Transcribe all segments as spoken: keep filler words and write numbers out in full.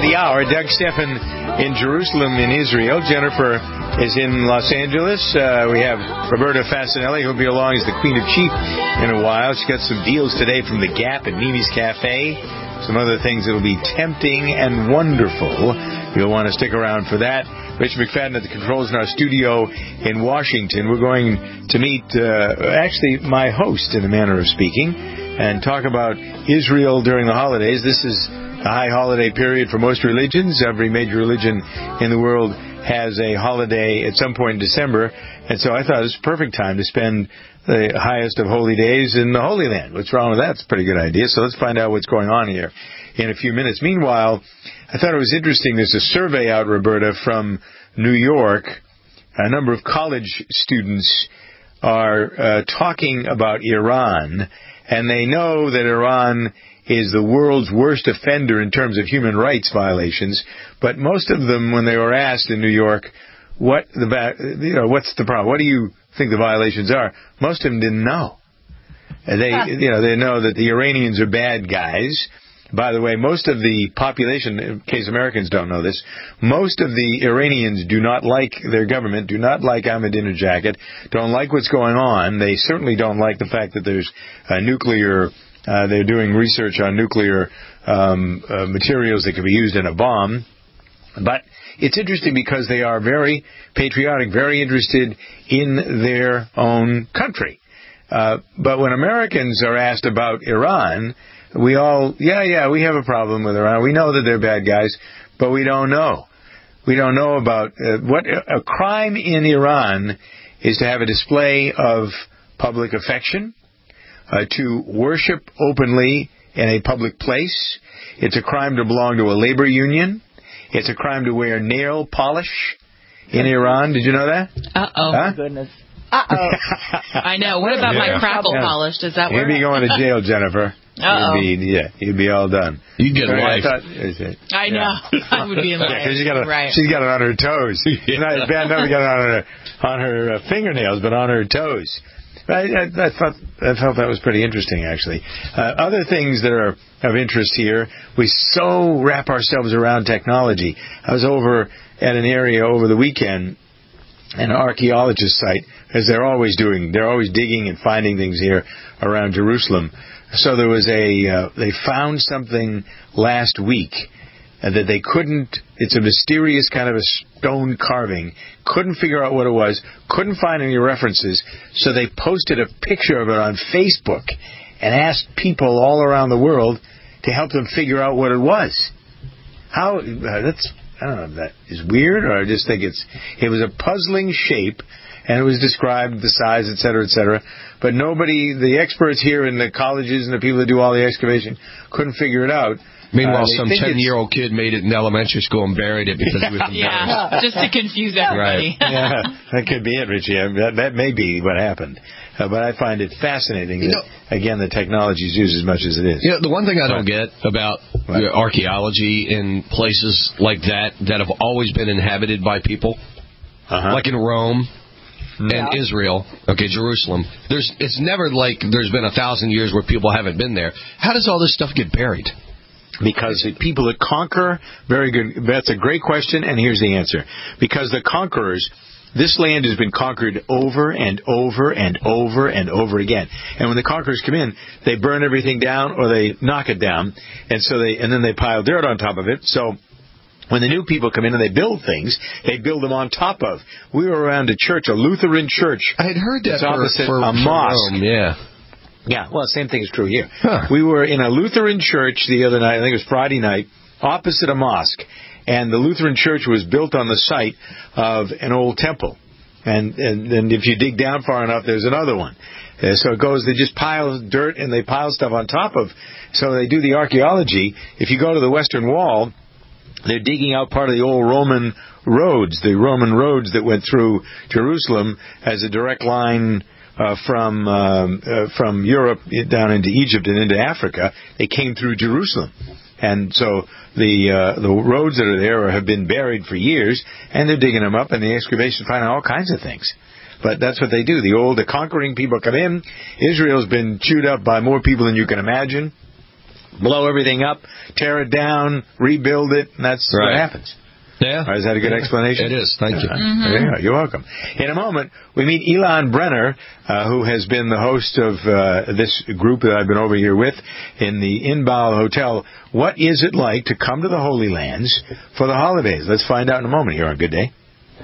the hour. Doug Steffen in Jerusalem in Israel. Jennifer is in Los Angeles. Uh, we have Roberta Fasanelli, who'll be along as the Queen of Cheap in a while. She's got some deals today from The Gap and Mimi's Cafe. Some other things that'll be tempting and wonderful. You'll want to stick around for that. Rich McFadden at the controls in our studio in Washington. We're going to meet, uh, actually, my host, in a manner of speaking, and talk about Israel during the holidays. This is a high holiday period for most religions. Every major religion in the world has a holiday at some point in December. And so I thought it was a perfect time to spend the highest of holy days in the Holy Land. What's wrong with that? It's a pretty good idea. So let's find out what's going on here in a few minutes. Meanwhile, I thought it was interesting. There's a survey out, Roberta, from New York. A number of college students are uh, talking about Iran, and they know that Iran is the world's worst offender in terms of human rights violations. But most of them, when they were asked in New York, what the you know what's the problem? What do you think the violations are? Most of them didn't know. They you know they know that the Iranians are bad guys. By the way, most of the population, in case Americans don't know this, most of the Iranians do not like their government, do not like Ahmadinejad, don't like what's going on. They certainly don't like the fact that there's a nuclear, uh, they're doing research on nuclear um, uh, materials that could be used in a bomb. But it's interesting because they are very patriotic, very interested in their own country. Uh, but when Americans are asked about Iran, we all, yeah, yeah, we have a problem with Iran. We know that they're bad guys, but we don't know. We don't know about uh, what a crime in Iran is to have a display of public affection, uh, to worship openly in a public place. It's a crime to belong to a labor union. It's a crime to wear nail polish in Iran. Did you know that? Uh-oh. Huh? Oh, goodness. Uh-oh. I know. What about yeah. my crackle yeah. polish? Does that work? You'd be going to jail, Jennifer. Uh-oh. You'd be, yeah, you'd be all done. You'd get Sorry, life. I, thought, I know. Yeah. I would be in life. Yeah, she's got it, right. she's got it on her toes. Yeah. Not, it's bad enough to get it on her, on her uh, fingernails, but on her toes. I, I, I, thought, I felt that was pretty interesting, actually. Uh, other things that are of interest here, we so wrap ourselves around technology. I was over at an area over the weekend, an archaeologist site, as they're always doing. They're always digging and finding things here around Jerusalem. So there was a, uh, they found something last week uh, that they couldn't, it's a mysterious kind of a stone carving, couldn't figure out what it was, couldn't find any references, so they posted a picture of it on Facebook and asked people all around the world to help them figure out what it was. How, uh, that's, I don't know if that is weird, or I just think it's, it was a puzzling shape, and it was described, the size, et cetera, et cetera. But nobody, the experts here in the colleges and the people that do all the excavation couldn't figure it out. Meanwhile, uh, some ten-year-old kid made it in elementary school and buried it because yeah, it was embarrassed. Yeah, just to confuse everybody. Right. Yeah, that could be it, Richie. That, that may be what happened. Uh, but I find it fascinating that, you know, again, the technology is used as much as it is. You know, the one thing I don't get about uh, archaeology in places like that that have always been inhabited by people, uh-huh. like in Rome, and yeah. Israel, okay, Jerusalem. There's, it's never like there's been a thousand years where people haven't been there. How does all this stuff get buried? Because the people that conquer, very good, that's a great question, and here's the answer. Because the conquerors, this land has been conquered over and over and over and over again. And when the conquerors come in, they burn everything down or they knock it down, and so they, and then they pile dirt on top of it. So when the new people come in and they build things, they build them on top of. We were around a church, a Lutheran church. I had heard that it's for, opposite for, a for mosque. Rome, yeah. Yeah, well, same thing is true here. Huh. We were in a Lutheran church the other night, I think it was Friday night, opposite a mosque. And the Lutheran church was built on the site of an old temple. And, and, and if you dig down far enough, there's another one. Uh, so it goes, they just pile dirt and they pile stuff on top of. So they do the archaeology. If you go to the Western Wall, they're digging out part of the old Roman roads, the Roman roads that went through Jerusalem as a direct line uh, from um, uh, from Europe down into Egypt and into Africa. They came through Jerusalem. And so the uh, the roads that are there have been buried for years, and they're digging them up, and the excavations find all kinds of things. But that's what they do. The old, the conquering people come in. Israel's been chewed up by more people than you can imagine. blow everything up, tear it down, rebuild it, and that's right. what happens. Yeah. Right, is that a good explanation? It is. Thank you. Mm-hmm. There you go. You're welcome. In a moment, we meet Elon Brenner, uh, who has been the host of uh, this group that I've been over here with in the Inbal Hotel. What is it like to come to the Holy Lands for the holidays? Let's find out in a moment here on Good Day.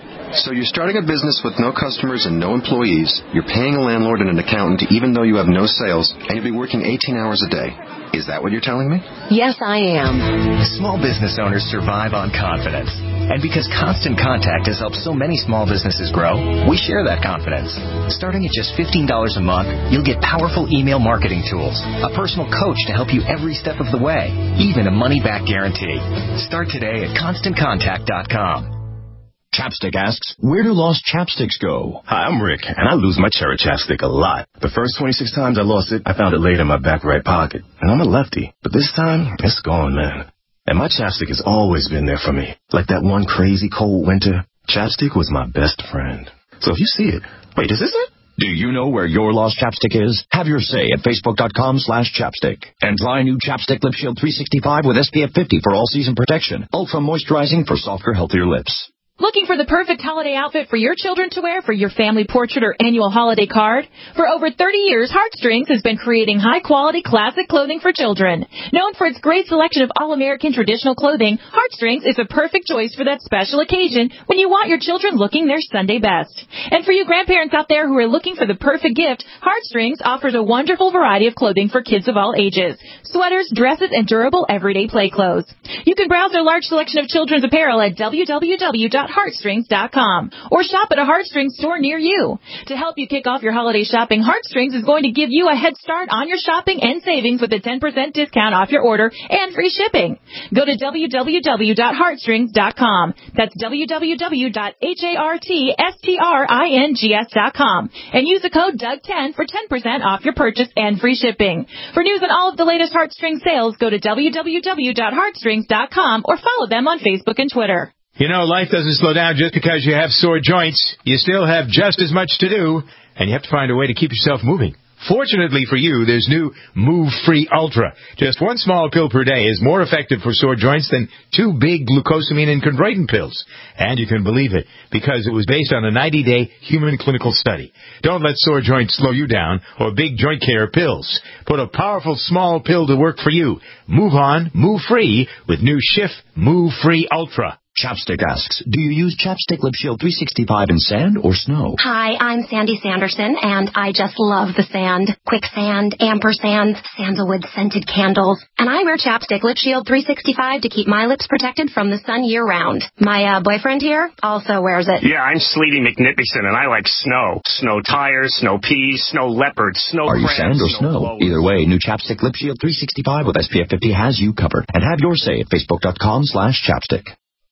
So you're starting a business with no customers and no employees. You're paying a landlord and an accountant even though you have no sales, and you'll be working eighteen hours a day. Is that what you're telling me? Yes, I am. Small business owners survive on confidence. And because Constant Contact has helped so many small businesses grow, we share that confidence. Starting at just fifteen dollars a month, you'll get powerful email marketing tools, a personal coach to help you every step of the way, even a money-back guarantee. Start today at constant contact dot com. Chapstick asks, where do lost chapsticks go? Hi, I'm Rick, and I lose my cherry chapstick a lot. The first twenty-six times I lost it, I found it laid in my back right pocket. And I'm a lefty, but this time, it's gone, man. And my chapstick has always been there for me. Like that one crazy cold winter, chapstick was my best friend. So if you see it, wait, is this it? Do you know where your lost chapstick is? Have your say at facebook dot com slash chapstick. And try new Chapstick Lip Shield three sixty-five with S P F fifty for all-season protection. Ultra moisturizing for softer, healthier lips. Looking for the perfect holiday outfit for your children to wear for your family portrait or annual holiday card? For over thirty years, Heartstrings has been creating high-quality classic clothing for children. Known for its great selection of all-American traditional clothing, Heartstrings is a perfect choice for that special occasion when you want your children looking their Sunday best. And for you grandparents out there who are looking for the perfect gift, Heartstrings offers a wonderful variety of clothing for kids of all ages. Sweaters, dresses, and durable everyday play clothes. You can browse their large selection of children's apparel at w w w dot heartstrings dot com or shop at a Heartstrings store near you. To help you kick off your holiday shopping, Heartstrings is going to give you a head start on your shopping and savings with a ten percent discount off your order and free shipping. Go to w w w dot heartstrings dot com. That's w w w dot heartstrings dot com and use the code Doug ten for ten percent off your purchase and free shipping. For news on all of the latest Heartstrings sales, go to w w w dot heartstrings dot com or follow them on Facebook and Twitter. You know, life doesn't slow down just because you have sore joints. You still have just as much to do, and you have to find a way to keep yourself moving. Fortunately for you, there's new Move Free Ultra. Just one small pill per day is more effective for sore joints than two big glucosamine and chondroitin pills. And you can believe it, because it was based on a ninety-day human clinical study. Don't let sore joints slow you down or big joint care pills. Put a powerful small pill to work for you. Move on, move free with new Schiff Move Free Ultra. Chapstick asks, do you use Chapstick Lip Shield three sixty-five in sand or snow? Hi, I'm Sandy Sanderson, and I just love the sand. Quicksand, ampersand, sandalwood scented candles. And I wear Chapstick Lip Shield three sixty-five to keep my lips protected from the sun year-round. My uh, boyfriend here also wears it. Yeah, I'm Sleety McNippison, and I like snow. Snow tires, snow peas, snow leopards, snow Are you crabs, sand or snow? snow Either way, new Chapstick Lip Shield three sixty-five with S P F fifty has you covered. And have your say at facebook dot com slash chapstick.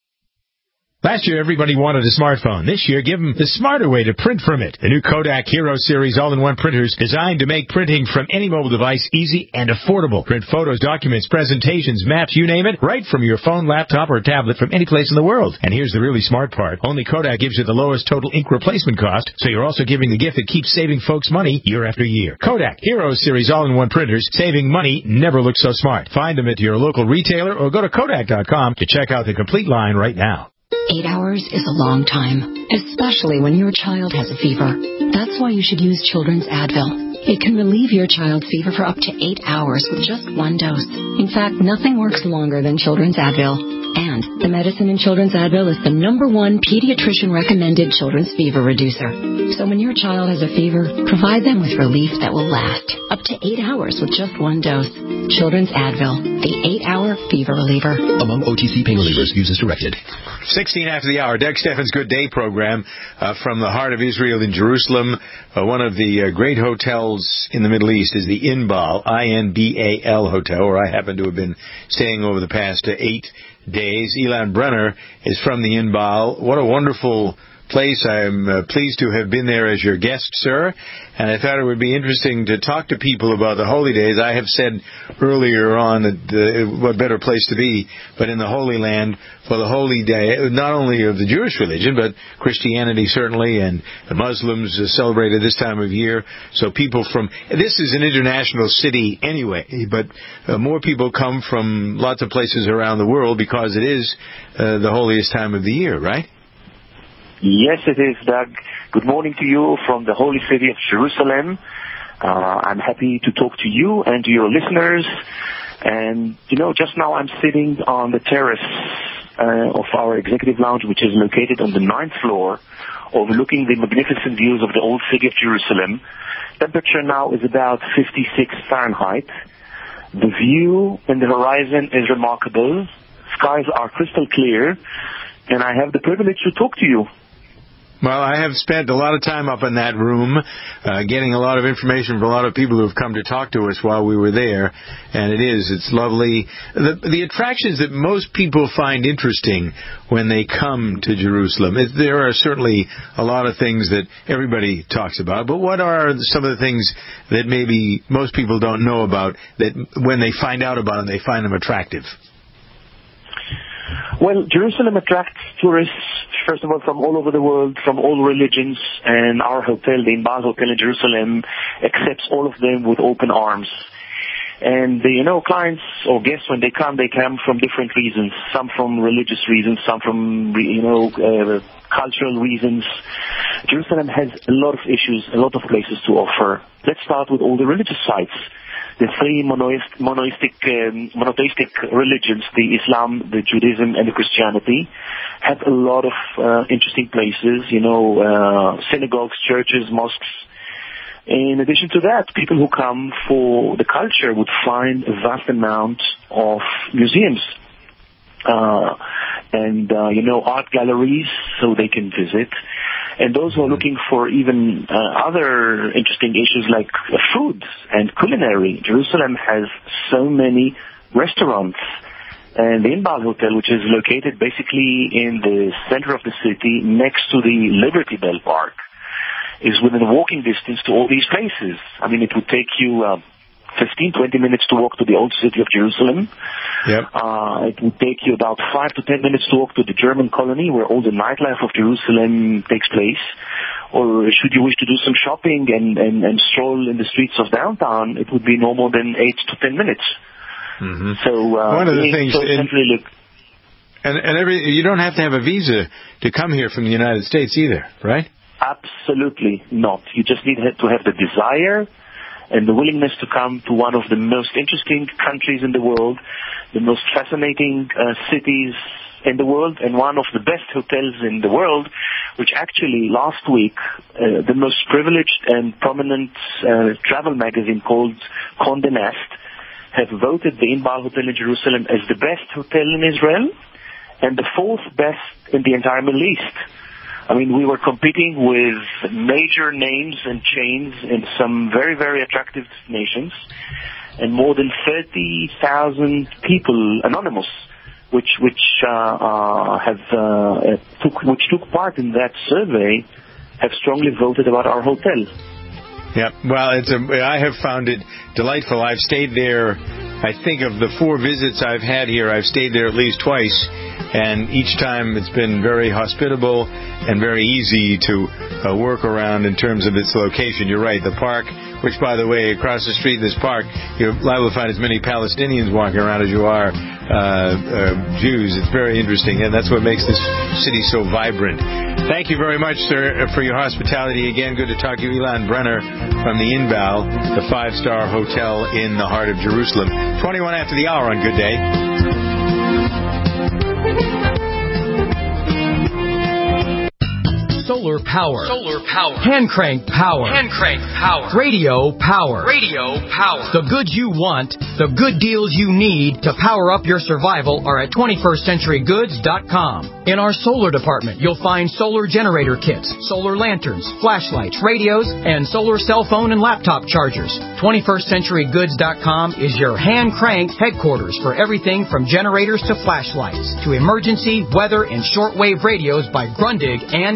Last year, everybody wanted a smartphone. This year, give them the smarter way to print from it. The new Kodak Hero Series all-in-one printers designed to make printing from any mobile device easy and affordable. Print photos, documents, presentations, maps, you name it, right from your phone, laptop, or tablet from any place in the world. And here's the really smart part. Only Kodak gives you the lowest total ink replacement cost, so you're also giving the gift that keeps saving folks money year after year. Kodak Hero Series all-in-one printers, saving money never looks so smart. Find them at your local retailer or go to kodak dot com to check out the complete line right now. Eight hours is a long time, especially when your child has a fever. That's why you should use Children's Advil. It can relieve your child's fever for up to eight hours with just one dose. In fact, nothing works longer than Children's Advil. And the medicine in Children's Advil is the number one pediatrician-recommended children's fever reducer. So when your child has a fever, provide them with relief that will last up to eight hours with just one dose. Children's Advil, the eight-hour fever reliever. Among O T C pain relievers, use as directed. sixteen after the hour, Doug Steffens' Good Day program uh, from the heart of Israel in Jerusalem. Uh, one of the uh, great hotels in the Middle East is the Inbal, I N B A L Hotel, where I happen to have been staying over the past uh, eight days. Elon Brenner is from the Inbal. What a wonderful place. I'm uh, pleased to have been there as your guest, sir, and I thought it would be interesting to talk to people about the holy days. I have said earlier on that uh, what better place to be but in the Holy Land for the holy day, not only of the Jewish religion, but Christianity certainly, and the Muslims uh, celebrated this time of year. So people from, this is an international city anyway, but uh, more people come from lots of places around the world because it is uh, the holiest time of the year, right? Yes, it is, Doug. Good morning to you from the holy city of Jerusalem. Uh, I'm happy to talk to you and to your listeners. And, you know, just now I'm sitting on the terrace uh, of our executive lounge, which is located on the ninth floor, overlooking the magnificent views of the old city of Jerusalem. Temperature now is about fifty-six Fahrenheit. The view in the horizon is remarkable. Skies are crystal clear. And I have the privilege to talk to you. Well, I have spent a lot of time up in that room, uh, getting a lot of information from a lot of people who have come to talk to us while we were there. And it is, it's lovely. The, the attractions that most people find interesting when they come to Jerusalem, it, there are certainly a lot of things that everybody talks about. But what are some of the things that maybe most people don't know about that when they find out about them, they find them attractive? Well, Jerusalem attracts tourists, first of all, from all over the world, from all religions, and our hotel, the Inbal Hotel in Jerusalem, accepts all of them with open arms. And, the, you know, clients or guests, when they come, they come from different reasons. Some from religious reasons, some from, you know, uh, cultural reasons. Jerusalem has a lot of issues, a lot of places to offer. Let's start with all the religious sites. The three monoist, monoistic, um, monotheistic religions, the Islam, the Judaism, and the Christianity, have a lot of uh, interesting places, you know, uh, synagogues, churches, mosques. In addition to that, people who come for the culture would find a vast amount of museums uh, and, uh, you know, art galleries so they can visit. And those who are looking for even uh, other interesting issues like uh, food and culinary, Jerusalem has so many restaurants. And the Inbal Hotel, which is located basically in the center of the city next to the Liberty Bell Park, is within walking distance to all these places. I mean, it would take you uh, fifteen, twenty minutes to walk to the old city of Jerusalem. Yep. Uh, it would take you about five to ten minutes to walk to the German colony where all the nightlife of Jerusalem takes place. Or should you wish to do some shopping and, and, and stroll in the streets of downtown, it would be no more than eight to ten minutes. Mm-hmm. So, uh, one of the things, so in, look, and, and every, you don't have to have a visa to come here from the United States either, right? Absolutely not. You just need to have the desire and the willingness to come to one of the most interesting countries in the world, the most fascinating uh, cities in the world, and one of the best hotels in the world, which actually last week, uh, the most privileged and prominent uh, travel magazine called Condé Nast have voted the Inbal Hotel in Jerusalem as the best hotel in Israel and the fourth best in the entire Middle East. I mean, we were competing with major names and chains in some very, very attractive nations, and more than thirty thousand people, anonymous, which which uh, uh, have uh, took which took part in that survey, have strongly voted about our hotel. Yeah, well, it's a, I have found it delightful. I've stayed there, I think of the four visits I've had here, I've stayed there at least twice, and each time it's been very hospitable and very easy to uh, work around in terms of its location. You're right, the park, which, by the way, across the street, this park, you're liable to find as many Palestinians walking around as you are uh, uh, Jews. It's very interesting, and that's what makes this city so vibrant. Thank you very much, sir, for your hospitality. Again, good to talk to you. Ilan Brenner from the Inbal, the five-star hotel in the heart of Jerusalem. twenty-one after the hour on Good Day. Solar power. Solar power. Hand crank power. Hand crank power. Radio power. Radio power. The goods you want, the good deals you need to power up your survival are at twenty-first century goods dot com. In our solar department, you'll find solar generator kits, solar lanterns, flashlights, radios, and solar cell phone and laptop chargers. twenty-first century goods dot com is your hand crank headquarters for everything from generators to flashlights to emergency, weather, and shortwave radios by Grundig and Cato.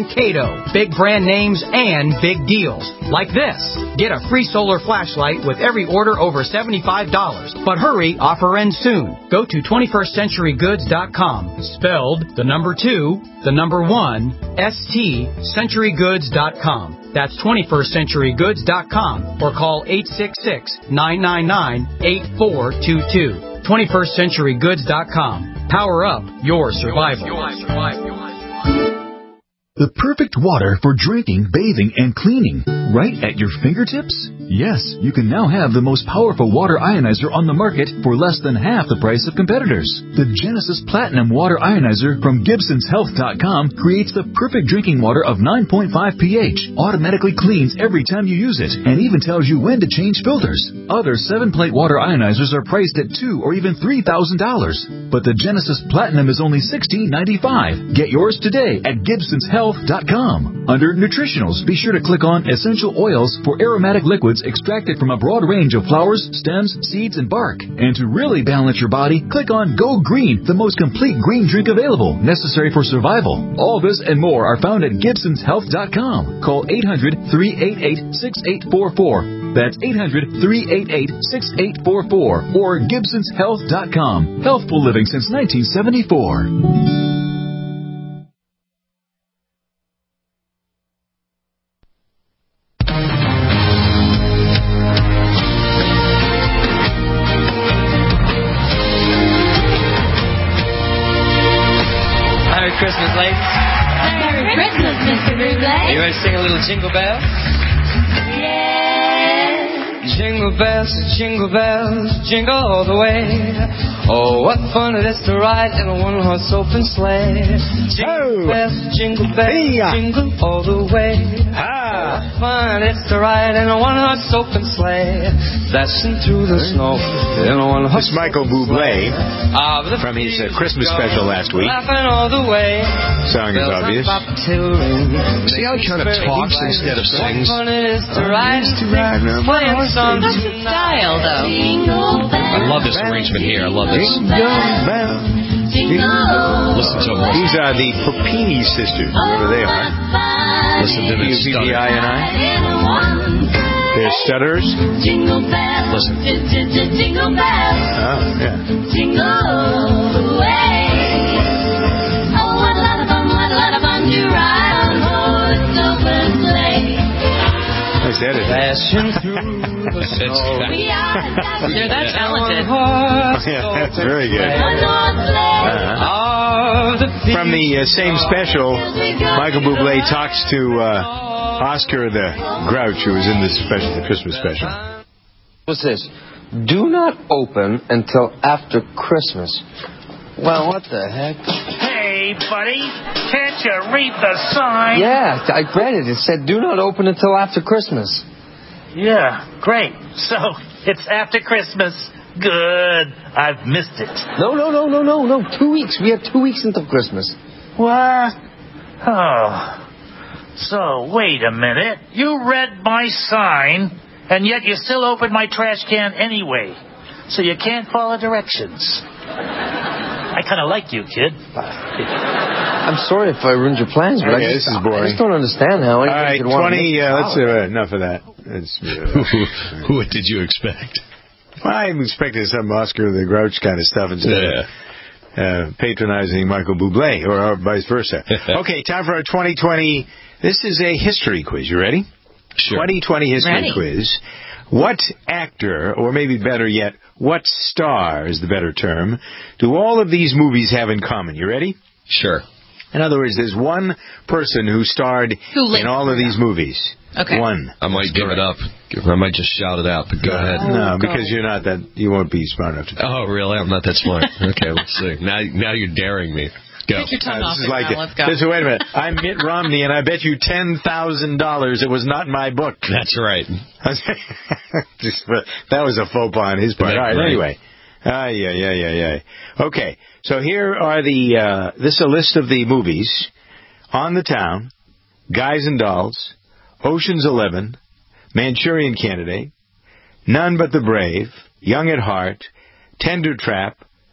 go. Big brand names and big deals. Like this. Get a free solar flashlight with every order over seventy-five dollars. But hurry, offer ends soon. Go to twenty-first century goods dot com. Spelled the number two, the number one, S T, century goods dot com. That's twenty-first century goods dot com or call eight six six, nine nine nine, eight four two two. twenty-first century goods dot com. Power up your survival. Your survival. The perfect water for drinking, bathing, and cleaning, right at your fingertips? Yes, you can now have the most powerful water ionizer on the market for less than half the price of competitors. The Genesis Platinum Water Ionizer from Gibsons Health dot com creates the perfect drinking water of nine point five pH, automatically cleans every time you use it, and even tells you when to change filters. Other seven-plate water ionizers are priced at two thousand dollars or even three thousand dollars, but the Genesis Platinum is only sixteen ninety-five. Get yours today at Gibsons Health dot com. Under Nutritionals, be sure to click on Essential Oils for aromatic liquids extracted from a broad range of flowers, stems, seeds, and bark. And to really balance your body, click on Go Green, the most complete green drink available, necessary for survival. All this and more are found at Gibsons Health dot com. Call eight hundred, three eight eight, six eight four four. That's eight hundred, three eight eight, six eight four four or Gibsons Health dot com. Healthful living since nineteen seventy-four. Christmas, ladies. Merry Christmas, Mister Buble. You ready to sing a little Jingle Bells? Yeah. Jingle bells, jingle bells, jingle all the way. Oh, what fun it is to ride in a one-horse open sleigh. Jingle oh. bells, jingle bells, hey. Jingle all the way. Ah. Oh, what fun it is to ride in a one-horse open sleigh. Dashing through the snow in a one-horse. This is Michael Bublé uh, from his uh, Christmas special last week. Laughing all the way. Song is obvious. See how he kind of talks instead of sings? What fun it is to ride in a one-horse. That's his style, though. I love this arrangement here. I love this. Listen to him. These are the Popini sisters, whoever they are. Listen to this. P P I and I. They're stutterers. Listen. Oh, yeah. Jingle away. Oh, what a lot of fun, what a lot of fun to ride on horse open sleigh. Nice edit. They're that talented. Yeah, that's very good. Uh-huh. From the uh, same special, Michael Bublé talks to uh, Oscar the Grouch, who was in this special, the Christmas special. What's this? Do not open until after Christmas. Well, what the heck? Hey, buddy, can't you read the sign? Yeah, I read it. It said, do not open until after Christmas. Yeah, great. So, it's after Christmas. Good. I've missed it. No, no, no, no, no, no. Two weeks. We have two weeks until Christmas. What? Oh. So, wait a minute. You read my sign, and yet you still opened my trash can anyway. So you can't follow directions. I kind of like you, kid. I'm sorry if I ruined your plans, but okay, I, just, this is boring. I just don't understand how anybody All right, could want twenty, to uh, let's uh, enough of that. That's, uh, what did you expect? Well, I expected some Oscar the Grouch kind of stuff instead yeah. of uh, patronizing Michael Bublé, or, or vice versa. Okay, time for our twenty twenty. This is a history quiz. You ready? Sure. twenty twenty history ready. quiz. What actor, or maybe better yet, what star is the better term, do all of these movies have in common? You ready? Sure. In other words, there's one person who starred who in all of these movies. Okay. One. I might give it up. I might just shout it out, but go no, ahead. No, because you're not that, you won't be smart enough to do Oh, really? I'm not that smart. Okay, let's see. Now, now you're daring me. Go. Take your tongue uh, off this it is like now. Let's go. This is, wait a minute. I'm Mitt Romney, and I bet you ten thousand dollars it was not in my book. That's right. That was a faux pas on his part. That's All right, right. anyway. Ah, yeah, yeah, yeah, yeah. Okay, so here are the, uh, this is a list of the movies. On the Town, Guys and Dolls, Ocean's Eleven, Manchurian Candidate, None But the Brave, Young at Heart, Tender Trap,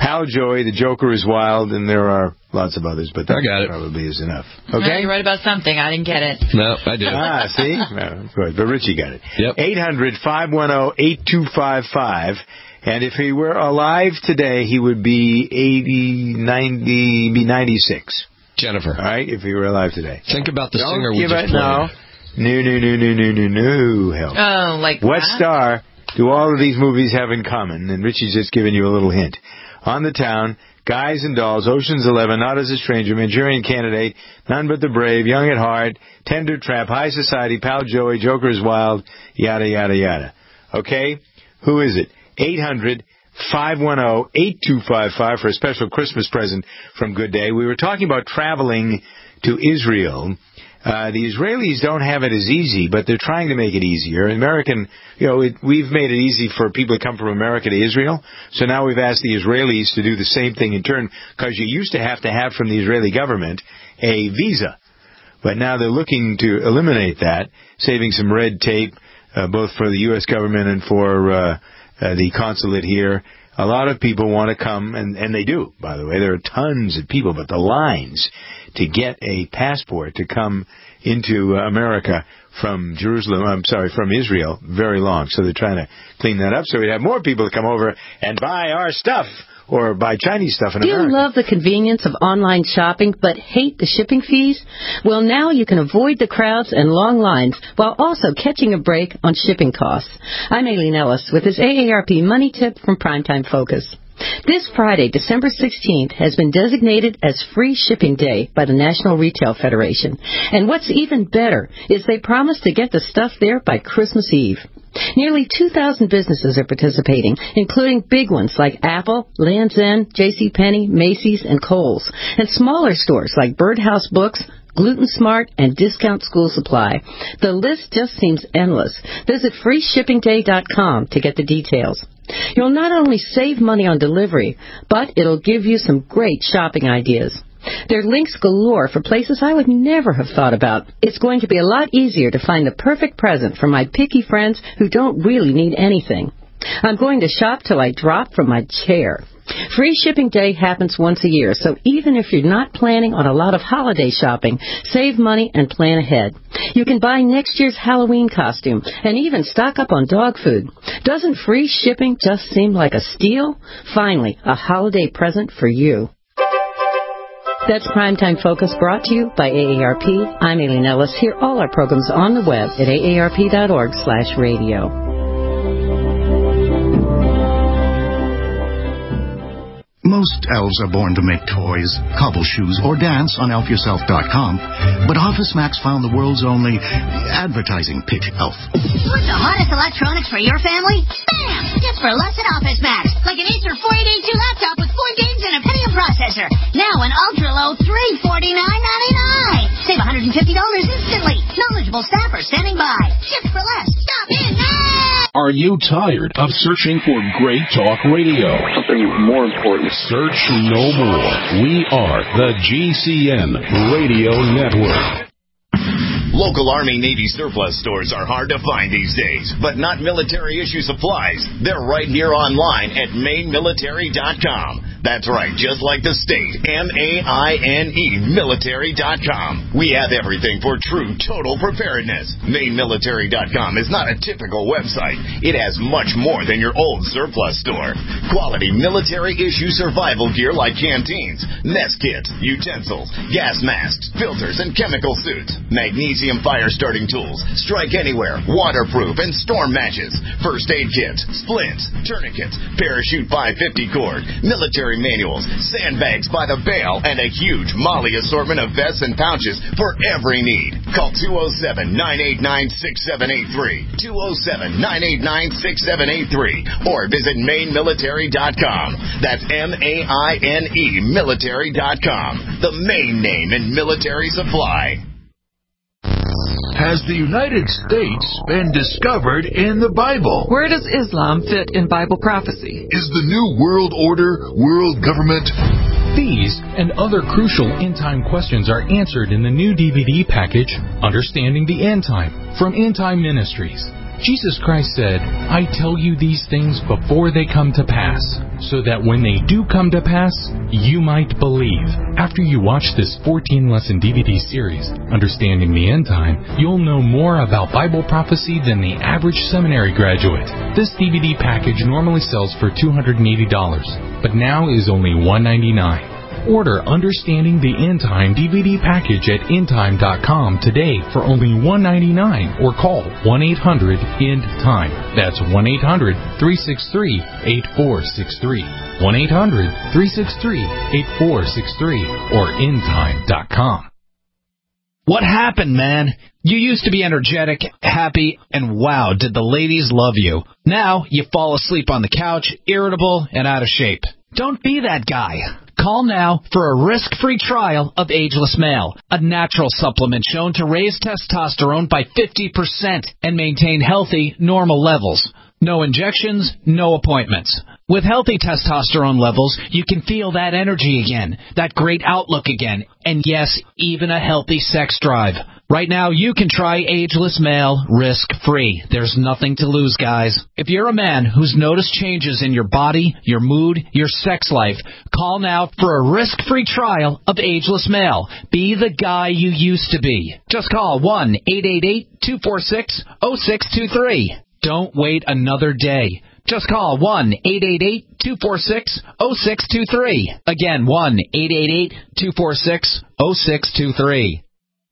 Pal Joey, The Joker is Wild, and there are lots of others, but that I got it. probably is enough. No, Okay? you're right about something. I didn't get it. No, I did. Ah, see? No, good. But Richie got it. Yep. eight hundred, five one zero, eight two five five. And if he were alive today, he would be eighty, ninety, be ninety-six. Jennifer. All right, if he were alive today. Think about the Don't singer we give just it, no. played. No, no, no, no, no, no, no, help. Oh, like What that? star do all of these movies have in common? And Richie's just giving you a little hint. On the Town, Guys and Dolls, Ocean's Eleven, Not as a Stranger, Manchurian Candidate, None But the Brave, Young at Heart, Tender Trap, High Society, Pal Joey, Joker is Wild, yada, yada, yada. Okay? Who is it? eight hundred, five one zero, eight two five five for a special Christmas present from Good Day. We were talking about traveling to Israel. Uh, the Israelis don't have it as easy, but they're trying to make it easier. American, you know, it, we've made it easy for people to come from America to Israel. So now we've asked the Israelis to do the same thing in turn, because you used to have to have from the Israeli government a visa. But now they're looking to eliminate that, saving some red tape, uh, both for the U S government and for uh, uh, the consulate here. A lot of people want to come, and, and they do, by the way. There are tons of people, but the lines to get a passport to come into America from Jerusalem, I'm sorry, from Israel, very long. So they're trying to clean that up so we'd have more people to come over and buy our stuff or buy Chinese stuff in Do America. you love the convenience of online shopping but hate the shipping fees? Well, now you can avoid the crowds and long lines while also catching a break on shipping costs. I'm Aileen Ellis with this A A R P Money Tip from Primetime Focus. This Friday, December sixteenth, has been designated as Free Shipping Day by the National Retail Federation. And what's even better is they promise to get the stuff there by Christmas Eve. Nearly two thousand businesses are participating, including big ones like Apple, Land's End, JCPenney, Macy's, and Kohl's, and smaller stores like Birdhouse Books, Gluten Smart, and Discount School Supply. The list just seems endless. Visit free shipping day dot com to get the details. You'll not only save money on delivery, but it'll give you some great shopping ideas. There are links galore for places I would never have thought about. It's going to be a lot easier to find the perfect present for my picky friends who don't really need anything. I'm going to shop till I drop from my chair. Free Shipping Day happens once a year, so even if you're not planning on a lot of holiday shopping, save money and plan ahead. You can buy next year's Halloween costume and even stock up on dog food. Doesn't free shipping just seem like a steal? Finally, a holiday present for you. That's Primetime Focus, brought to you by A A R P. I'm Aileen Ellis. Hear all our programs on the web at A A R P dot org slash radio. Most elves are born to make toys, cobble shoes, or dance on elf yourself dot com. But Office Max found the world's only advertising pitch elf. Want the hottest electronics for your family? Bam! Just for less at Office Max. Like an Acer forty-eight eighty-two laptop with four games and a Pentium processor. Now an ultra-low three forty-nine ninety-nine. Save one hundred fifty dollars instantly. Knowledgeable staff are standing by. Just for less. Stop in now! Are you tired of searching for great talk radio? Something more important. Search no more. We are the G C N Radio Network. Local Army Navy surplus stores are hard to find these days, but not military-issue supplies. They're right here online at maine military dot com. That's right, just like the state, M A I N E, military dot com. We have everything for true total preparedness. maine military dot com is not a typical website. It has much more than your old surplus store. Quality military-issue survival gear like canteens, mess kits, utensils, gas masks, filters, and chemical suits. Magnesium fire starting tools, strike anywhere, waterproof, and storm matches. First aid kits, splints, tourniquets, parachute five fifty cord, military manuals, sandbags by the bale, and a huge Molly assortment of vests and pouches for every need. Call two oh seven, nine eight nine, six seven eight three, two oh seven, nine eight nine, six seven eight three, or visit maine military dot com. That's M A I N E, military dot com. The main name in military supply. Has the United States been discovered in the Bible? Where does Islam fit in Bible prophecy? Is the New World Order world government? These and other crucial end-time questions are answered in the new D V D package, Understanding the End Time, from End Time Ministries. Jesus Christ said, I tell you these things before they come to pass, so that when they do come to pass, you might believe. After you watch this fourteen-lesson D V D series, Understanding the End Time, you'll know more about Bible prophecy than the average seminary graduate. This D V D package normally sells for two hundred eighty dollars, but now is only one hundred ninety-nine dollars. Order Understanding the End Time D V D package at end time dot com today for only one hundred ninety-nine dollars or call one eight hundred end time. That's one eight hundred, three six three, eight four six three. one eight hundred, three six three, eight four six three or end time dot com. What happened, man? You used to be energetic, happy, and wow, did the ladies love you. Now you fall asleep on the couch, irritable, and out of shape. Don't be that guy. Call now for a risk-free trial of Ageless Male, a natural supplement shown to raise testosterone by fifty percent and maintain healthy, normal levels. No injections, no appointments. With healthy testosterone levels, you can feel that energy again, that great outlook again, and yes, even a healthy sex drive. Right now, you can try Ageless Male risk-free. There's nothing to lose, guys. If you're a man who's noticed changes in your body, your mood, your sex life, call now for a risk-free trial of Ageless Male. Be the guy you used to be. Just call one eight eight eight, two four six, zero six two three. Don't wait another day. Just call one eight eight eight, two four six, zero six two three. Again, one eight eight eight, two four six, zero six two three.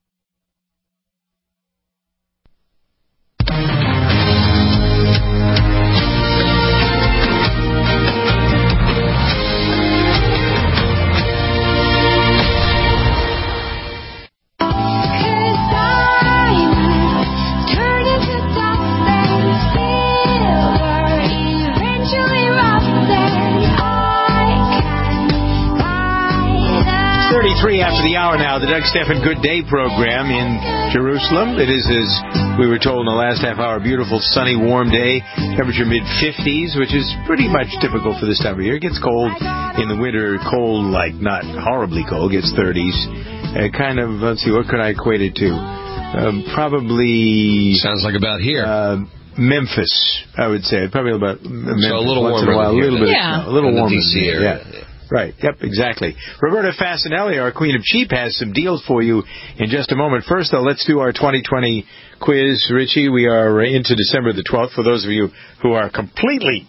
thirty-three after the hour now, the Doug Stephan Good Day program in Jerusalem. It is, as we were told in the last half hour, a beautiful, sunny, warm day. Temperature mid-fifties, which is pretty much typical for this time of year. It gets cold in the winter, cold, like not horribly cold, gets thirties. Uh, kind of, let's see, what could I equate it to? Um, probably... Sounds like about here. Uh, Memphis, I would say. Probably about Memphis. So a little once warmer in a while. than A little here, bit yeah. of snow. A little In the warmer D C than here, area. yeah. Right, yep, exactly. Roberta Fasanelli, our Queen of Cheap, has some deals for you in just a moment. First, though, let's do our twenty twenty quiz. Richie, we are into December the twelfth. For those of you who are completely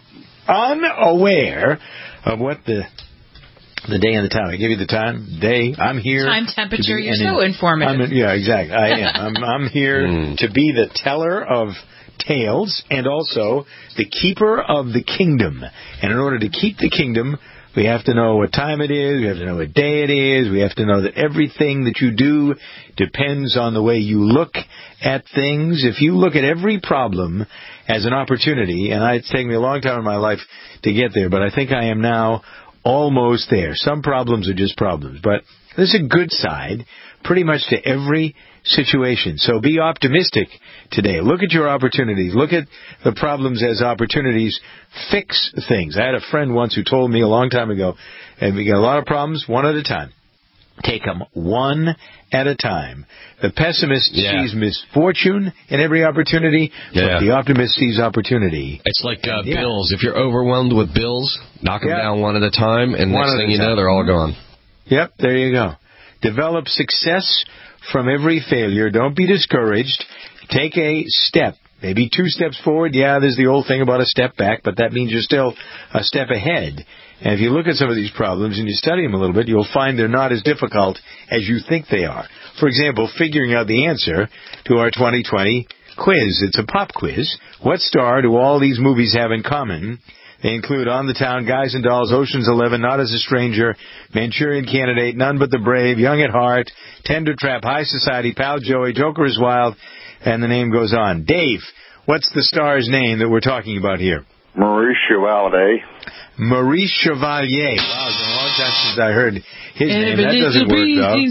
unaware of what the the day and the time. I give you the time, day, I'm here. Time, temperature, be, you're so informative. I'm, yeah, exactly. I am. I'm, I'm here mm. to be the teller of tales and also the keeper of the kingdom. And in order to keep the kingdom, we have to know what time it is. We have to know what day it is. We have to know that everything that you do depends on the way you look at things. If you look at every problem as an opportunity, and it's taken me a long time in my life to get there, but I think I am now almost there. Some problems are just problems, but there's a good side pretty much to every situation. So be optimistic today. Look at your opportunities. Look at the problems as opportunities. Fix things. I had a friend once who told me a long time ago, and we got a lot of problems one at a time. Take them one at a time. The pessimist yeah. sees misfortune in every opportunity, yeah. but the optimist sees opportunity. It's like uh, yeah. bills. If you're overwhelmed with bills, knock them yeah. down one at a time, and one next thing you know, they're all gone. Yep, there you go. Develop success from every failure. Don't be discouraged. Take a step. Maybe two steps forward. Yeah, there's the old thing about a step back, but that means you're still a step ahead. And if you look at some of these problems and you study them a little bit, you'll find they're not as difficult as you think they are. For example, figuring out the answer to our twenty twenty quiz. It's a pop quiz. What star do all these movies have in common? They include On the Town, Guys and Dolls, Ocean's Eleven, Not as a Stranger, Manchurian Candidate, None But the Brave, Young at Heart, Tender Trap, High Society, Pal Joey, Joker is Wild, and the name goes on. Dave, what's the star's name that we're talking about here? Maurice Chevalier. Maurice Chevalier. Wow, it's been a long time since I heard his name. That doesn't work,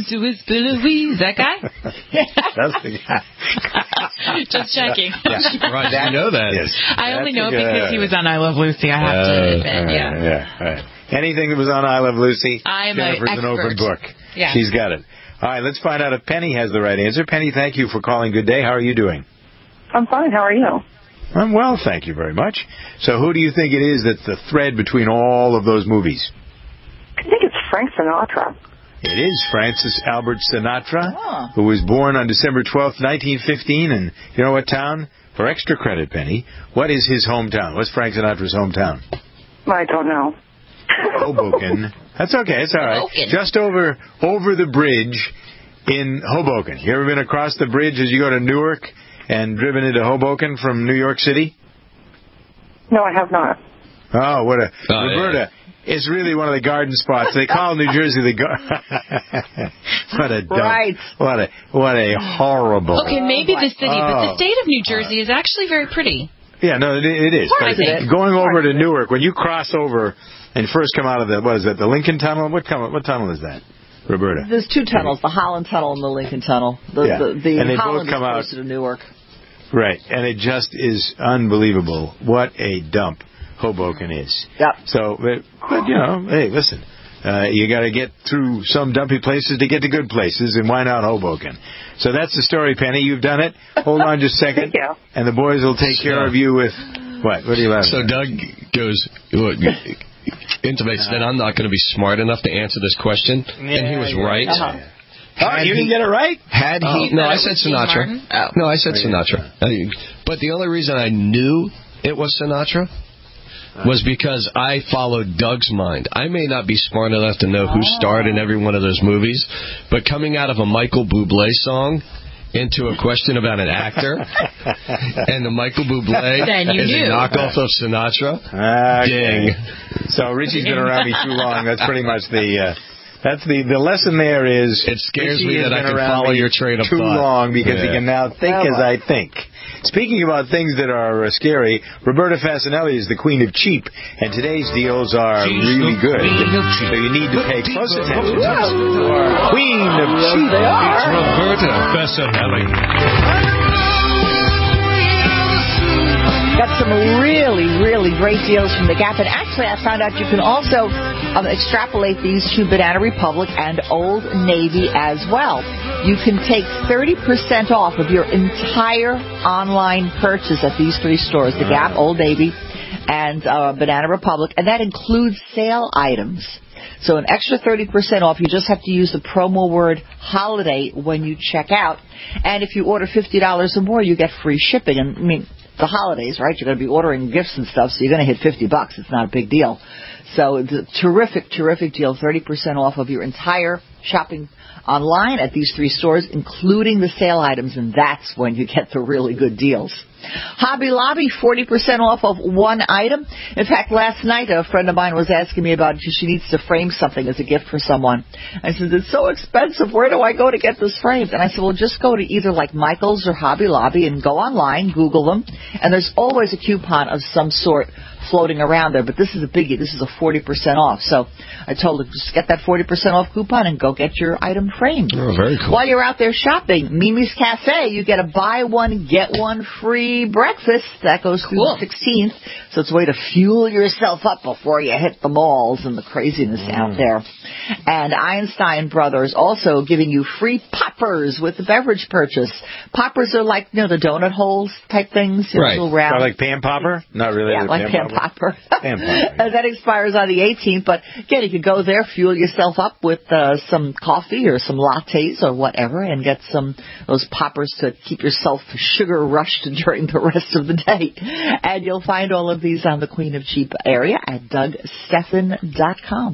though. That guy? That's the guy. Just checking. Yeah. Right, I know that. Yes. I only know it because he was on I Love Lucy, I have uh, to admit. Uh, yeah. yeah right. Anything that was on I Love Lucy, I'm Jennifer's an, an open book. Yeah. She's got it. All right, let's find out if Penny has the right answer. Penny, thank you for calling. Good day. How are you doing? I'm fine. How are you? I'm well, thank you very much. So who do you think it is that's the thread between all of those movies? I think it's Frank Sinatra. It is Francis Albert Sinatra, Oh. who was born on December twelfth, nineteen fifteen. And you know what town? For extra credit, Penny, what is his hometown? What's Frank Sinatra's hometown? I don't know. Hoboken. That's okay. It's all right. Hoboken. Just over over the bridge in Hoboken. You ever been across the bridge as you go to Newark and driven into Hoboken from New York City? No, I have not. Oh, what a... Oh, Roberta, yeah. it's really one of the garden spots. They call New Jersey the gar... What a dumb... Right. What a, what a horrible... Okay, maybe the city, but Oh. the state of New Jersey is actually very pretty. Yeah, no, it, it is. Part But of it. going over to Newark, when you cross over and first come out of the, what is that, the Lincoln Tunnel? What, come, what tunnel is that, Roberta? There's two tunnels, the Holland Tunnel and the Lincoln Tunnel. The, Yeah. the, the And they both Holland come is out- closer to Newark. Right, and it just is unbelievable what a dump Hoboken is. Yep. So, but, but you know, hey, listen, uh, you got to get through some dumpy places to get to good places, and why not Hoboken? So that's the story, Penny. You've done it. Hold on just a second, Yeah. and the boys will take care of you with what? What are you laughing So at? Doug goes, what, intimates that I'm not going to be smart enough to answer this question, and he was yeah, right. yeah. Oh, you didn't get it right? Had he, Oh, no, that I it said was Steve Sinatra. Martin? Oh. No, I said Sinatra. I- But the only reason I knew it was Sinatra was because I followed Doug's mind. I may not be smart enough to know who starred in every one of those movies, but coming out of a Michael Bublé song into a question about an actor, and the Michael Bublé Then you is knew. a knockoff of Sinatra, Okay. ding. So Richie's been around me too long. That's pretty much the... Uh, That's the the lesson there is. It scares Richie me has that I been can around follow me your train of too thought. long because he Yeah. can now think Oh, as well. I think. Speaking about things that are uh, scary, Roberta Fasinelli is the queen of cheap, and today's deals are really good. So you need to pay close attention to our queen of cheap. It's Roberta Fasinelli. Got some really, really great deals from the Gap. And actually, I found out you can also um, extrapolate these to Banana Republic and Old Navy as well. You can take thirty percent off of your entire online purchase at these three stores, the Gap, Old Navy, and uh, Banana Republic. And that includes sale items. So an extra thirty percent off. You just have to use the promo word holiday when you check out. And if you order fifty dollars or more, you get free shipping. And I mean, the holidays, right? You're going to be ordering gifts and stuff, so you're going to hit fifty bucks. It's not a big deal. So it's a terrific, terrific deal. thirty percent off of your entire shopping online at these three stores, including the sale items, and that's when you get the really good deals. Hobby Lobby, forty percent off of one item. In fact, last night a friend of mine was asking me about she needs to frame something as a gift for someone. I said, it's so expensive. Where do I go to get this framed? And I said, well, just go to either like Michael's or Hobby Lobby and go online, Google them, and there's always a coupon of some sort floating around there. But this is a biggie. This is a forty percent off. So I told her, just get that forty percent off coupon and go get your item framed. Oh, very cool. While you're out there shopping, Mimi's Cafe, you get a buy one, get one free breakfast. That goes through Cool. the sixteenth. So it's a way to fuel yourself up before you hit the malls and the craziness Mm. out there. And Einstein Brothers also giving you free poppers with the beverage purchase. Poppers are like, you know, the donut holes type things. You know, Right. little round. Or like Pam Popper? Not really. Yeah, the like Pam Popper. Pam Popper. And that expires on the eighteenth. But again, you could go there, fuel yourself up with uh, some coffee or some lattes or whatever, and get some those poppers to keep yourself sugar rushed during the rest of the day. And you'll find all of these on the Queen of Cheap area at Doug Stephan dot com.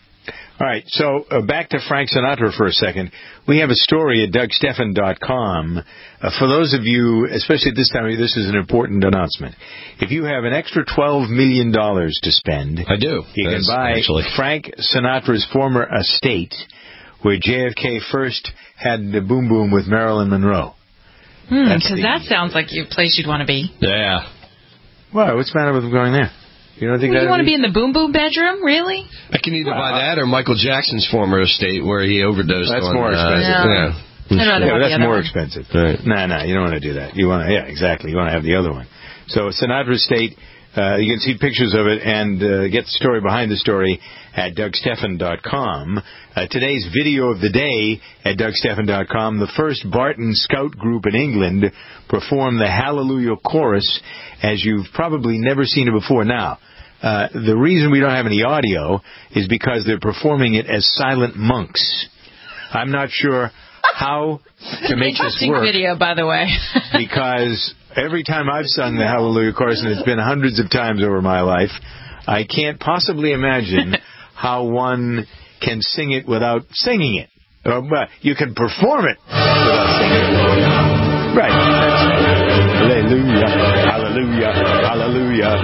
All right, so uh, back to Frank Sinatra for a second. We have a story at Doug Stephan dot com. Uh, for those of you, especially at this time of year, this is an important announcement. If you have an extra twelve million dollars to spend, I do. You That's can buy actually. Frank Sinatra's former estate, where J F K first had the boom boom with Marilyn Monroe. Hmm, That's because the- that sounds like a place you'd want to be. Yeah. Well, what's the matter with going there? You don't think Well, that you want to be in the boom boom bedroom, really? I can either buy that or Michael Jackson's former estate where he overdosed That's on... more uh, expensive. No. yeah. I'd rather Yeah, have but that's the other more one. expensive. Right. No, no, you don't want to do that. You want to, yeah, exactly. You want to have the other one. So Sinatra's estate, Uh, you can see pictures of it and uh, get the story behind the story at Doug Stephan dot com. Uh, today's video of the day at Doug Stephan dot com. The first Barton Scout group in England performed the Hallelujah Chorus as you've probably never seen it before. Now, uh, the reason we don't have any audio is because they're performing it as silent monks. I'm not sure how to make this work. Interesting video, by the way. Because every time I've sung the Hallelujah Chorus, and it's been hundreds of times over my life, I can't possibly imagine how one can sing it without singing it. Uh, but you can perform it without singing it. Right. That's Hallelujah, Hallelujah, Hallelujah,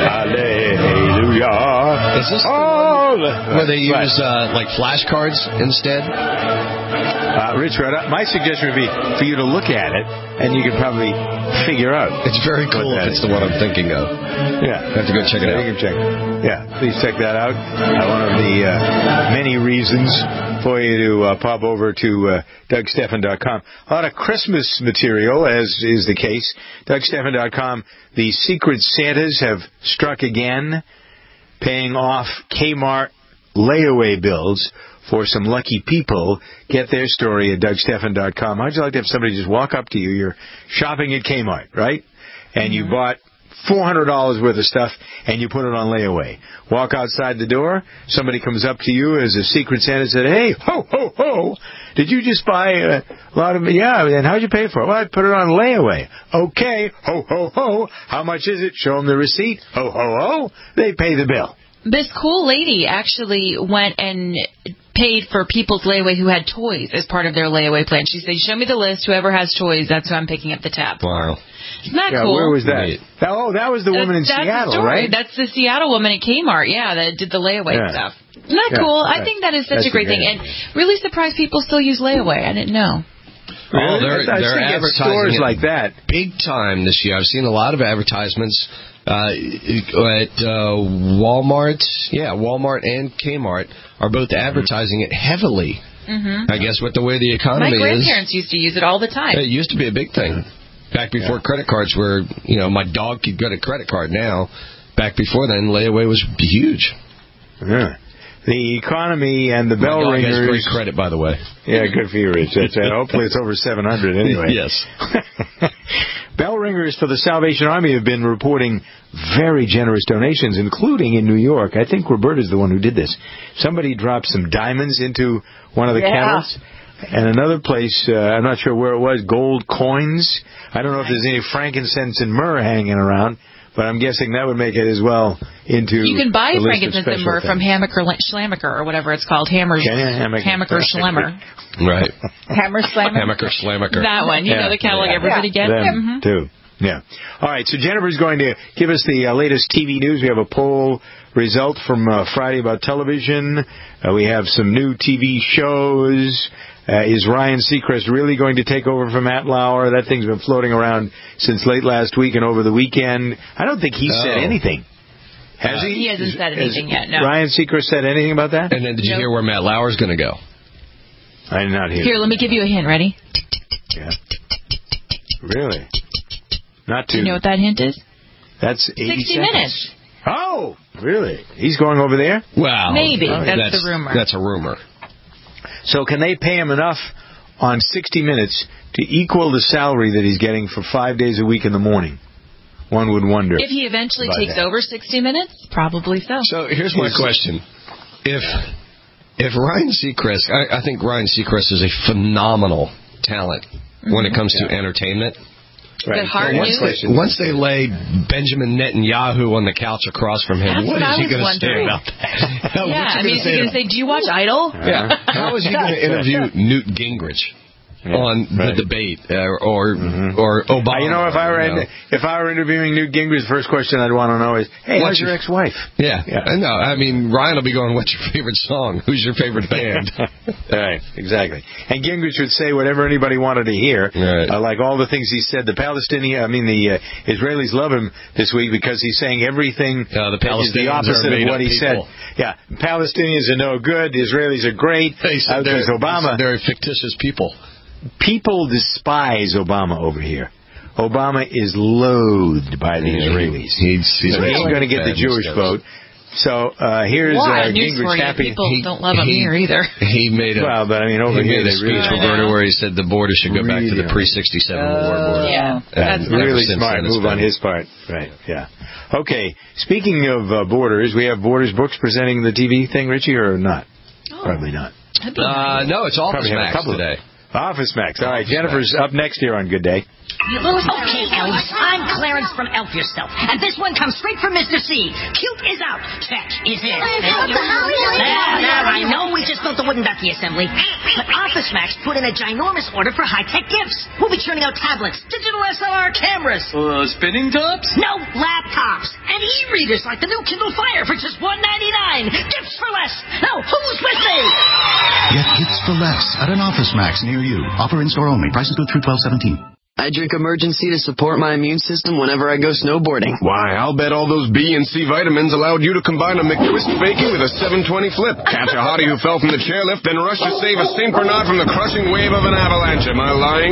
Hallelujah. Is this oh, where they use uh, like flashcards instead? Uh, Rich, my suggestion would be for you to look at it, and you could probably figure out. It's very cool if it's the one I'm thinking of. Yeah. I have to go check it yeah, out. You can check it. Yeah, please check that out. Uh, one of the uh, many reasons for you to uh, pop over to uh, Doug Stephan dot com. A lot of Christmas material, as is the case. Doug Stephan dot com. The Secret Santas have struck again, paying off Kmart layaway bills for some lucky people. Get their story at Doug Stephan dot com. How'd you like to have somebody just walk up to you? You're shopping at Kmart, right? And you bought four hundred dollars worth of stuff, and you put it on layaway. Walk outside the door, somebody comes up to you as a Secret Santa and said, hey, ho, ho, ho, did you just buy a lot of... Yeah, and how'd you pay for it? Well, I put it on layaway. Okay, ho, ho, ho, how much is it? Show them the receipt. Ho, ho, ho, they pay the bill. This cool lady actually went and paid for people's layaway who had toys as part of their layaway plan. She said, show me the list. Whoever has toys, that's who I'm picking up the tab. Wow. Isn't that yeah, cool? Where was that? Oh, that was the that's, woman in that's Seattle, the story. right? That's the Seattle woman at Kmart, yeah, that did the layaway yeah. stuff. Isn't that yeah, cool? right. I think that is such that's a great thing. And really surprised people still use layaway. I didn't know. Oh, they're, I, I they're advertising stores it like that big time this year. I've seen a lot of advertisements uh, at uh, Walmart. Yeah, Walmart and Kmart are both advertising it heavily. Mm-hmm. I guess with the way the economy is. My grandparents is, used to use it all the time. It used to be a big thing. Back before yeah. credit cards were, you know, my dog could get a credit card now. Back before then, layaway was huge. Yeah. The economy and the bell My dog ringers. Has great credit, by the way. Yeah, good for you, Rich. That's, uh, hopefully it's over seven hundred anyway. Yes. Bell ringers for the Salvation Army have been reporting very generous donations, including in New York. I think Roberta's the one who did this. Somebody dropped some diamonds into one of the yeah. kettles. And another place, uh, I'm not sure where it was, gold coins. I don't know if there's any frankincense and myrrh hanging around, but I'm guessing that would make it as well into You can buy the list frankincense of and myrrh things. from Hammaker Schlammaker or whatever it's called. Hammer, Hammaker, Hammaker Schlemmer. Right. Hammer Slammer. Hammaker Schlammaker. That one. You yeah. know the catalog yeah. everybody yeah. gets? Them, mm-hmm. too. Yeah. All right, so Jennifer's going to give us the uh, latest T V news. We have a poll result from uh, Friday about television. Uh, we have some new T V shows. Uh, is Ryan Seacrest really going to take over from Matt Lauer? That thing's been floating around since late last week and over the weekend. I don't think he no. said anything. Has uh, he? He hasn't is, said anything yet, no. Ryan Seacrest said anything about that? And then did you nope. hear where Matt Lauer's going to go? I did not hear. Here, let me give you a hint. Ready? Yeah. Really? Not too. Do you know what that hint is? That's eighty sixty seconds. minutes. Oh, really? He's going over there? Wow. Maybe. Oh, that's, that's the rumor. That's a rumor. So can they pay him enough on sixty minutes to equal the salary that he's getting for five days a week in the morning? One would wonder. If he eventually takes that. over sixty minutes, probably so. So here's my question. If if Ryan Seacrest, I, I think Ryan Seacrest is a phenomenal talent mm-hmm. when it comes to yeah. entertainment. Right. Hard so once, they, once they lay Benjamin Netanyahu on the couch across from him, That's what, what is he going to say wondering. about that? Yeah, I mean, is he going to say, do you watch Idol? Yeah. How is he going to interview Newt Gingrich? Yeah, on right. the debate, uh, or mm-hmm. or Obama. You know, if I were you know. in, if I were interviewing Newt Gingrich, the first question I'd want to know is, "Hey, what's your ex-wife?" Yeah, yeah. No, I mean Ryan will be going, "What's your favorite song? Who's your favorite band?" Right, exactly. And Gingrich would say whatever anybody wanted to hear, right. uh, like all the things he said. The Palestinian, I mean, the uh, Israelis love him this week because he's saying everything uh, the is the opposite of what he people. said. Yeah, Palestinians are no good. The Israelis are great. They said they're, Obama. they said they're fictitious people. People despise Obama over here. Obama is loathed by the Yeah, Israelis. He's, he's so he's going to get the Jewish vote. So uh, here's Why? uh, News for Gingrich you. happy. People don't love him here either. He made a well, but I mean, over he here made a they speech, really Roberta, where he said the border should go back to the pre sixty-seven war border. Yeah, And that's ever really since smart then, it's move been- on his part. Right? Yeah. Okay. Speaking of uh, Borders, we have Borders Books presenting the T V thing, Richie, or not? Oh. Probably not. Uh, no, it's Office Probably have a Max couple of- today. Office Max. All right, Jennifer's up next here on Good Day. Okay, elves, I'm Clarence from Elf Yourself, and this one comes straight from Mister C. Cute is out, Tech is in. What the hell? There, there, I know we just built the wooden ducky assembly, but Office Max put in a ginormous order for high-tech gifts. We'll be churning out tablets, digital S L R cameras. Uh, spinning tops? No, laptops. And e-readers like the new Kindle Fire for just one ninety-nine. Gifts for less. Now, who's with me? Get gifts for less at an Office Max near you. Offer in store only. Prices good through twelve seventeen. I drink Emergency to support my immune system whenever I go snowboarding. Why, I'll bet all those B and C vitamins allowed you to combine a McTwist fakie with a seven twenty flip. Catch a hottie who fell from the chairlift, then rush to save a Saint Bernard from the crushing wave of an avalanche. Am I lying?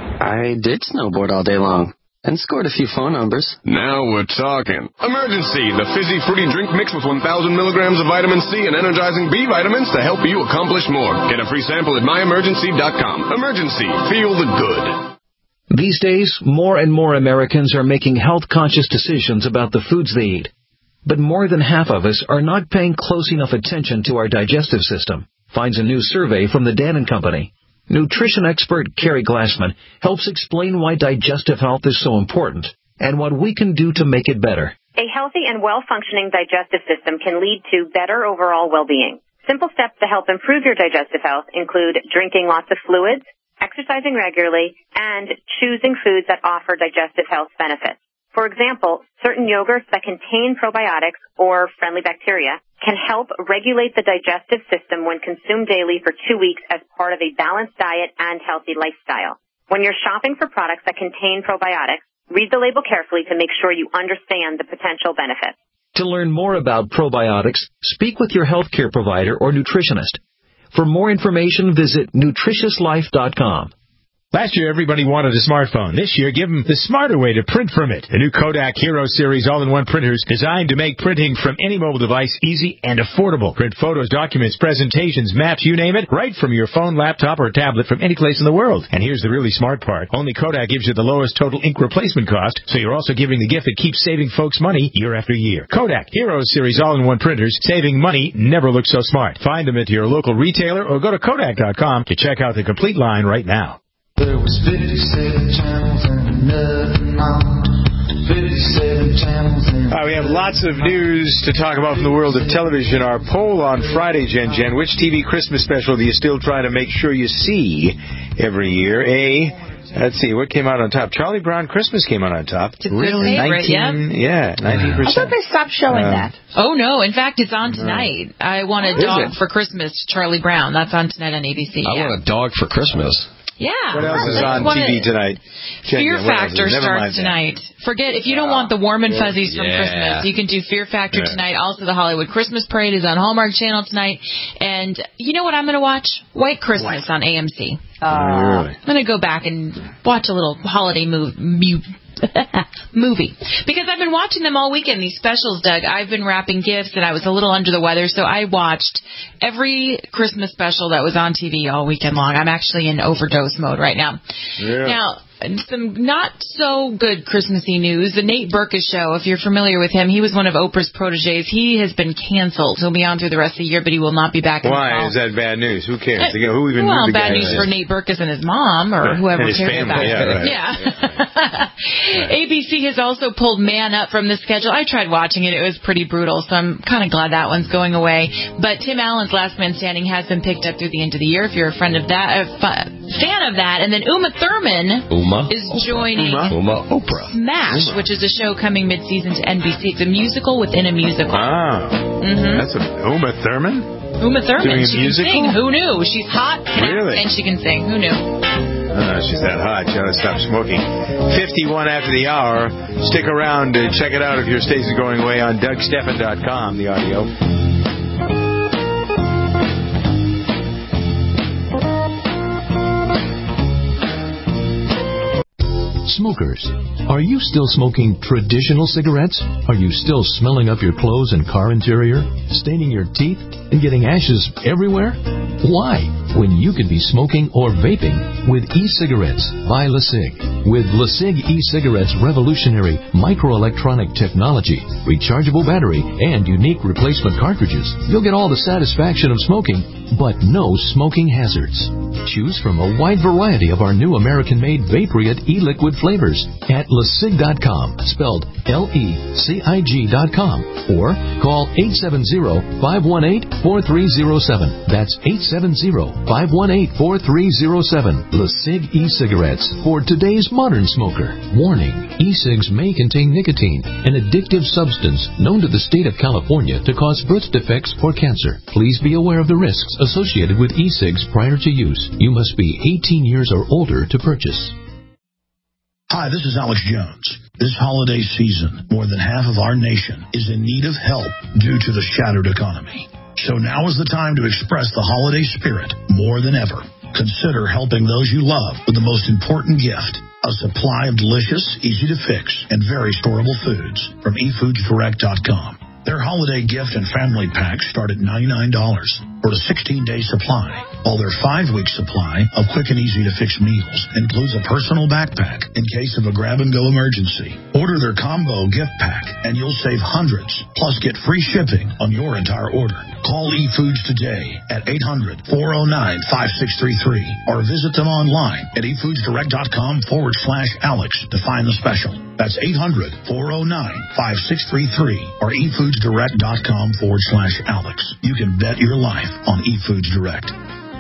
I did snowboard all day long and scored a few phone numbers. Now we're talking. Emergency, the fizzy fruity drink mix with one thousand milligrams of vitamin C and energizing B vitamins to help you accomplish more. Get a free sample at my emergency dot com. Emergency, feel the good. These days, more and more Americans are making health-conscious decisions about the foods they eat. But more than half of us are not paying close enough attention to our digestive system, finds a new survey from the Dannon Company. Nutrition expert Carrie Glassman helps explain why digestive health is so important and what we can do to make it better. A healthy and well-functioning digestive system can lead to better overall well-being. Simple steps to help improve your digestive health include drinking lots of fluids, exercising regularly, and choosing foods that offer digestive health benefits. For example, certain yogurts that contain probiotics or friendly bacteria can help regulate the digestive system when consumed daily for two weeks as part of a balanced diet and healthy lifestyle. When you're shopping for products that contain probiotics, read the label carefully to make sure you understand the potential benefits. To learn more about probiotics, speak with your healthcare provider or nutritionist. For more information, visit nutritious life dot com. Last year, everybody wanted a smartphone. This year, give them the smarter way to print from it. The new Kodak Hero Series all-in-one printers designed to make printing from any mobile device easy and affordable. Print photos, documents, presentations, maps, you name it, right from your phone, laptop, or tablet from any place in the world. And here's the really smart part. Only Kodak gives you the lowest total ink replacement cost, so you're also giving the gift that keeps saving folks money year after year. Kodak Hero Series all-in-one printers, saving money never looks so smart. Find them at your local retailer or go to Kodak dot com to check out the complete line right now. There was fifty-seven channels and nothing on. fifty-seven channels and... Uh, we have lots of news to talk about from the world of television. Our poll on Friday, Jen Jen, which T V Christmas special do you still try to make sure you see every year? A, let's see, what came out on top? Charlie Brown Christmas came out on top. It's a good favorite, nineteen, yeah. Yeah, nineteen percent. I thought they stopped showing Um, that. Oh, no. In fact, it's on tonight. I Want a Is Dog it? for Christmas, Charlie Brown. That's on tonight on A B C. I yeah. want a dog for Christmas. Yeah. What else is That's on one T V of- tonight? Jen, Fear what else is- Factor never mind starts that. tonight. Forget, if you don't want the warm and fuzzies from Yeah. Christmas, you can do Fear Factor Yeah. tonight. Also, the Hollywood Christmas Parade is on Hallmark Channel tonight. And you know what I'm going to watch? White Christmas on A M C. Uh, really? I'm going to go back and watch a little holiday move, mu- movie. Because I've been watching them all weekend, these specials, Doug. I've been wrapping gifts, and I was a little under the weather, so I watched every Christmas special that was on T V all weekend long. I'm actually in overdose mode right now. Yeah. Now, some not so good Christmassy news. The Nate Berkus show, if you're familiar with him, he was one of Oprah's proteges. He has been canceled. He'll be on through the rest of the year, but he will not be back in the Why fall. is that bad news? Who cares? Who even well, knew the bad guy news was? for Nate Berkus and his mom, or And whoever his cares family, about yeah, it. right. Yeah. A B C has also pulled Man Up from the schedule. I tried watching it. It was pretty brutal, so I'm kind of glad that one's going away. But Tim Allen's Last Man Standing has been picked up through the end of the year, if you're a friend of that, a f- fan of that. And then Uma Thurman Uma? is joining Uma? Uma Oprah. Smash, Uma. which is a show coming mid-season to N B C. It's a musical within a musical. Ah, Mm-hmm. that's a Uma Thurman? Uma Thurman, Doing a she musical? can sing. Who knew? She's hot, can act, Really? and she can sing. Who knew? Oh, she's that hot. She ought to stop smoking. fifty-one after the hour. Stick around to check it out if your station's going away on Doug Stephan dot com, the audio. Smokers, are you still smoking traditional cigarettes? Are you still smelling up your clothes and car interior, staining your teeth, and getting ashes everywhere? Why, when you could be smoking or vaping with e-cigarettes by LeSig? With LeSig e-cigarettes' revolutionary microelectronic technology, rechargeable battery, and unique replacement cartridges, you'll get all the satisfaction of smoking, but no smoking hazards. Choose from a wide variety of our new American-made Vaporite e-liquid flavors at lesig dot com, spelled L E C I G dot com, or call eight seven zero, five one eight, four three zero seven. That's eight seven zero, five one eight, four three zero seven. LeSig e-cigarettes for today's modern smoker. Warning, e-cigs may contain nicotine, an addictive substance known to the state of California to cause birth defects or cancer. Please be aware of the risks associated with e-cigs prior to use. You must be eighteen years or older to purchase. Hi, this is Alex Jones. This holiday season, more than half of our nation is in need of help due to the shattered economy. So now is the time to express the holiday spirit more than ever. Consider helping those you love with the most important gift, a supply of delicious, easy-to-fix, and very storable foods from e foods direct dot com. Their holiday gift and family packs start at ninety-nine dollars for a sixteen-day supply, while their five-week supply of quick and easy-to-fix meals includes a personal backpack in case of a grab-and-go emergency. Order their combo gift pack, and you'll save hundreds, plus get free shipping on your entire order. Call eFoods today at eight hundred, four oh nine, five six three three or visit them online at e foods direct dot com forward slash Alex to find the special. That's eight hundred, four oh nine, five six three three or e foods direct dot com forward slash Alex. You can bet your life on eFoods Direct.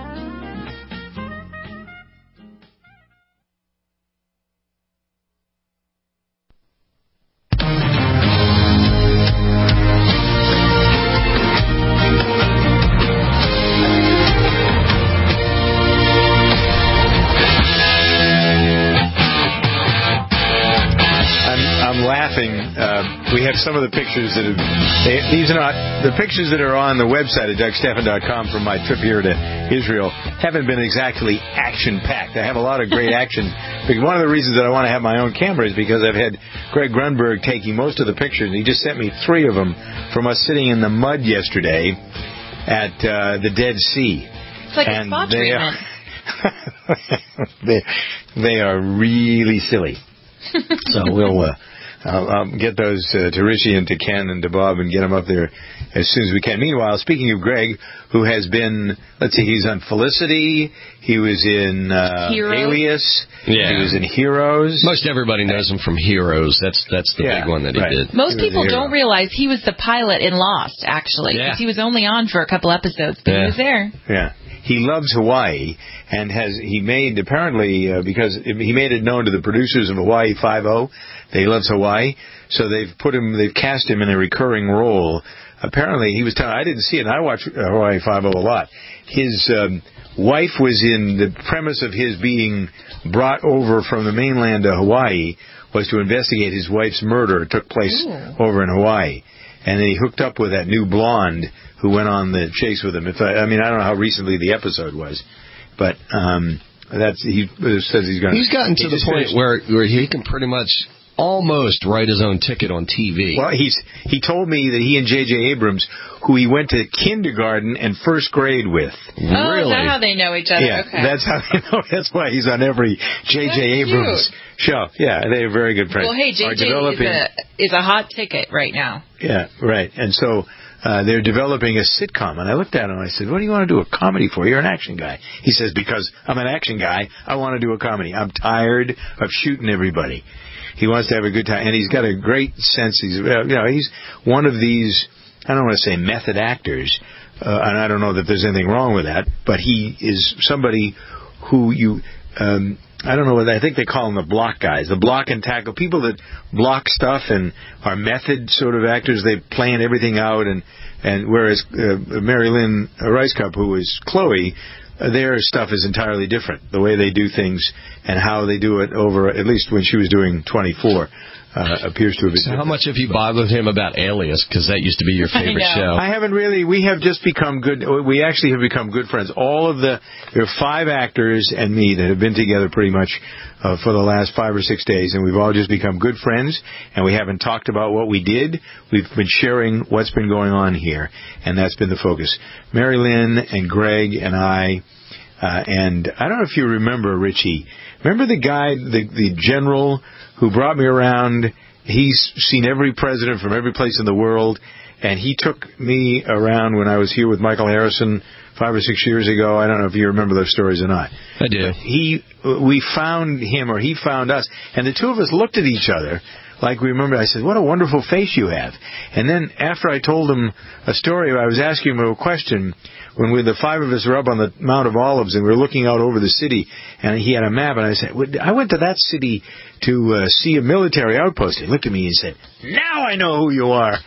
Uh, we have some of the pictures that have, they, these are not, the pictures that are on the website at doug stephan dot com from my trip here to Israel haven't been exactly action-packed. I have a lot of great action. Because one of the reasons that I want to have my own camera is because I've had Greg Grunberg taking most of the pictures. He just sent me three of them from us sitting in the mud yesterday at uh, the Dead Sea. It's like and a spa they treatment. Are, they, they are really silly. So we'll... Uh, I'll, I'll get those uh, to Rishi and to Ken and to Bob and get them up there as soon as we can. Meanwhile, speaking of Greg, who has been, let's see, he's on Felicity, he was in uh, Alias, yeah. he was in Heroes. Most everybody knows him from Heroes. That's that's the yeah, big one that he right. did. Most people don't realize he was the pilot in Lost, actually, because Yeah. he was only on for a couple episodes, but Yeah. he was there. Yeah. He loves Hawaii and has he made apparently uh, because he made it known to the producers of Hawaii Five-O that he loves Hawaii, so they've put him they've cast him in a recurring role. Apparently he was telling I didn't see it and I watch uh, Hawaii Five-O a lot. His um, wife was in the premise of his being brought over from the mainland to Hawaii was to investigate his wife's murder. It took place Ooh. over in Hawaii. And then he hooked up with that new blonde who went on the chase with him. If I, I mean, I don't know how recently the episode was, but um, that's he says he's going. He's gotten to he the point where where he can pretty much almost write his own ticket on T V. Well, he's he told me that he and J J Abrams, who he went to kindergarten and first grade with. Oh, is that how they know each other? Yeah, okay. that's how they know. That's why he's on every J J Abrams show. Yeah, they're very good friends. Well, hey, J J Are is developing, a, is a hot ticket right now. Yeah, right. And so uh, they're developing a sitcom. And I looked at him and I said, what do you want to do a comedy for? You're an action guy. He says, because I'm an action guy, I want to do a comedy. I'm tired of shooting everybody. He wants to have a good time. And he's got a great sense. He's, you know, he's one of these, I don't want to say method actors, uh, and I don't know that there's anything wrong with that, but he is somebody who you... Um, I don't know what I think they call them the block guys, the block and tackle people that block stuff and are method sort of actors. They plan everything out, and and whereas uh, Mary Lynn Rice Cup, who is Chloe, uh, their stuff is entirely different. The way they do things, and how they do it over, at least when she was doing twenty-four. Uh, appears to have been. So how much have you bothered him about Alias? Because that used to be your favorite I show. I haven't really. We have just become good. We actually have become good friends. All of the there are five actors and me that have been together pretty much uh, for the last five or six days, and we've all just become good friends. And we haven't talked about what we did. We've been sharing what's been going on here, and that's been the focus. Mary Lynn and Greg and I, uh, and I don't know if you remember Richie. Remember the guy, the the general who brought me around? He's seen every president from every place in the world, and he took me around when I was here with Michael Harrison five or six years ago. I don't know if you remember those stories or not. I do. But he, we found him, or he found us, and the two of us looked at each other like we remember. I said, "What a wonderful face you have." And then after I told him a story, I was asking him a question. When we, the five of us were up on the Mount of Olives and we were looking out over the city, and he had a map, and I said, I went to that city to uh, see a military outpost. He looked at me and said, now I know who you are.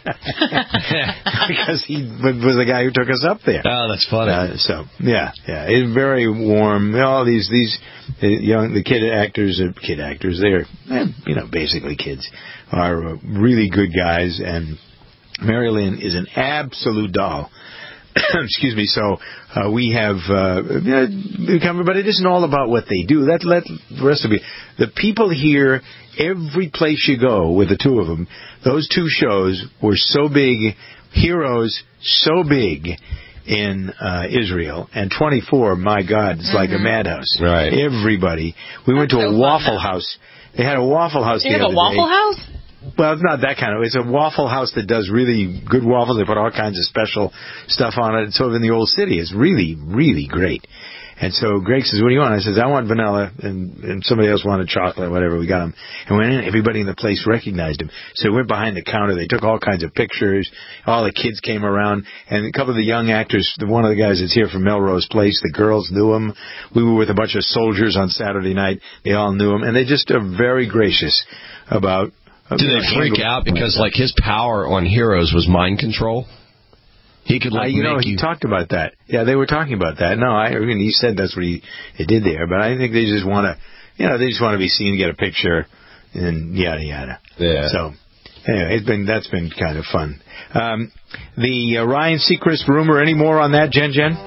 Because he was the guy who took us up there. Oh, that's funny. Uh, so, yeah, yeah, it's very warm. All these, these uh, young, the kid actors, uh, kid actors, they're, eh, you know, basically kids, are uh, really good guys, and Mary Lynn is an absolute doll. Excuse me. So uh, we have uh, become, but it isn't all about what they do. Let let the rest of you. The people here, every place you go with the two of them, those two shows were so big, heroes so big in uh, Israel, and twenty-four. My God, it's mm-hmm. like a madhouse. Right. Everybody. We That's went to so a Waffle fun, House. They had a Waffle House. They the have other a Waffle day. House. Well, it's not that kind of. It's a Waffle House that does really good waffles. They put all kinds of special stuff on it. It's sort of in the old city. It's really, really great. And so Greg says, what do you want? I says, I want vanilla, and, and somebody else wanted chocolate, whatever. We got them. And went in. Everybody in the place recognized him. So we went behind the counter. They took all kinds of pictures. All the kids came around. And a couple of the young actors, one of the guys that's here from Melrose Place, the girls knew him. We were with a bunch of soldiers on Saturday night. They all knew him. And they just are very gracious about... Do they freak out because, like, his power on Heroes was mind control? He could, like, uh, you make know, he you... talked about that. Yeah, they were talking about that. No, I, I mean, he said that's what he, he did there. But I think they just want to, you know, they just want to be seen, get a picture, and yada yada. Yeah. So, anyway, it's been that's been kind of fun. Um, the uh, Ryan Seacrest rumor. Any more on that, Jen? Jen?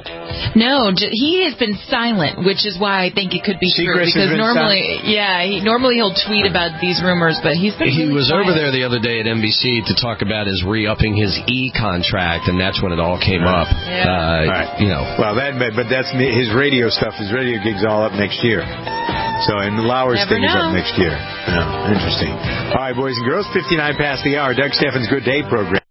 No, he has been silent, which is why I think it could be Seacrest true. Because normally, silent? yeah, he, normally he'll tweet about these rumors, but he's been. He really was silent. over there the other day at N B C to talk about his re-upping his E contract, and that's when it all came up. Yeah. Uh, all right. You know. Well, that, but that's his radio stuff. His radio gigs all up next year. So, and Lauer's Never thing is know. up next year. Oh, interesting. All right, boys and girls, fifty-nine past the hour. Doug Steffens' Good Day program.